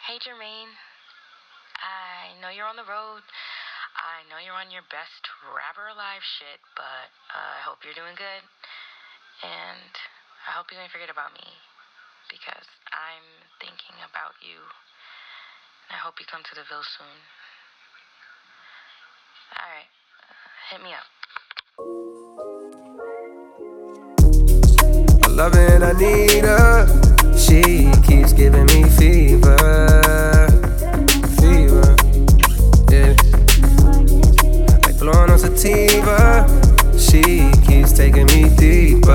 Hey Jermaine, I know you're on the road. I know you're on your best rapper alive shit, but I hope you're doing good. And I hope you ain't forget about me, because I'm thinking about you. And I hope you come to the Ville soon. Alright, hit me up. I love it, I need her. She keeps giving me fever. Fever, yeah. Like blowing on sativa. She keeps taking me deeper.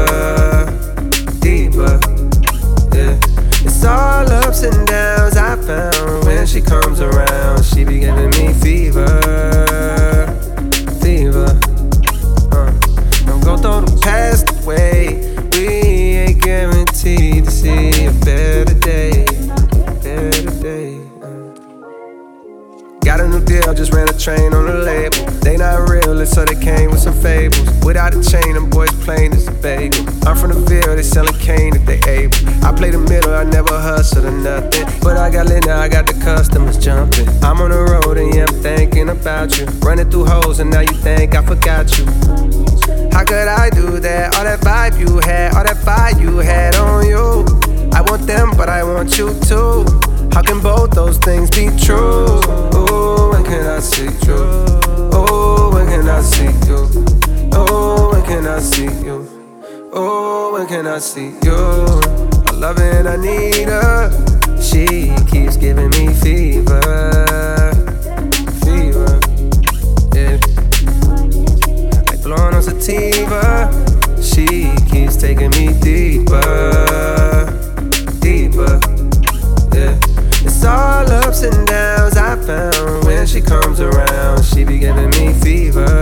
Deeper, yeah. It's all ups and downs I found. When she comes around, she be giving me fever. Fever, don't go throw the past away. We ain't guaranteed to see a better day. Better day. Got a new deal, just ran a train on the label. They not real, so they came with some fables. Without a chain, them boys plain as a bagel. I'm from the Ville, they sellin' cane if they able. I play the middle, I never hustle or nothing. But I got lit now, I got the customers jumping. I'm on the road and yeah, I'm thinking about you. Running through hoes and now you think I forgot you. How could I do that? All that vibe you had, all that fire you had on you. I want them, but I want you too. How can both those things be true? Oh, when can I see you? Oh, when can I see you? Oh, when can I see you? Oh, when can I see you? I love it, I need her. She keeps giving me fever. Fever, yeah. Like blowing on sativa. She keeps taking me deeper. Deeper, yeah. It's all ups and downs I found. When she comes around, she be giving me fever.